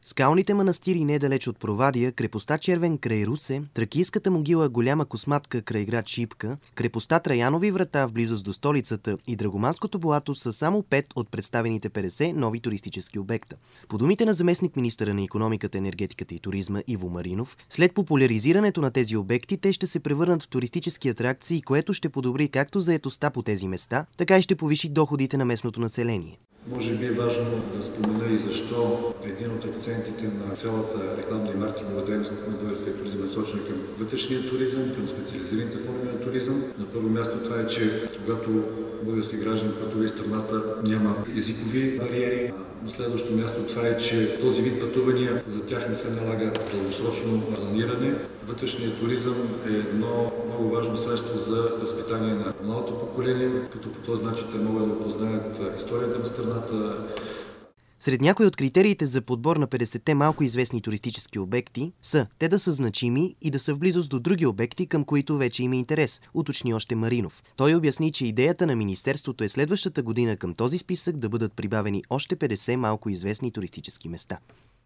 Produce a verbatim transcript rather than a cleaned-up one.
Скалните манастири недалеч от Провадия, крепостта Червен край Русе, тракийската могила Голяма косматка край град Шипка, крепостта Траянови врата в близост до столицата и Драгоманското болато са само пет от представените петдесет нови туристически обекта. По думите на заместник-министъра на икономиката, енергетиката и туризма Иво Маринов, след популяризирането на тези обекти, те ще се превърнат в туристически атракции, което ще подобри както заетостта по тези места, така и ще повиши доходите на местното население. Може би е важно да спомена и защо един от акцентите на цялата рекламна и маркетингова дейност на българския туризъм е насочена към вътрешния туризъм, към специализираните форми на туризъм. На първо място това е, че когато български граждани пътуват в страната, няма езикови бариери. На следващо място това е, че този вид пътувания за тях не се налага дългосрочно планиране. Вътрешният туризъм е едно много важно средство за възпитание на младото поколение, като по този начин те могат да опознаят историята на страната. Сред някои от критериите за подбор на петдесетте малко известни туристически обекти са те да са значими и да са в близост до други обекти, към които вече има интерес, уточни още Маринов. Той обясни, че идеята на Министерството е следващата година към този списък да бъдат прибавени още петдесет малко известни туристически места.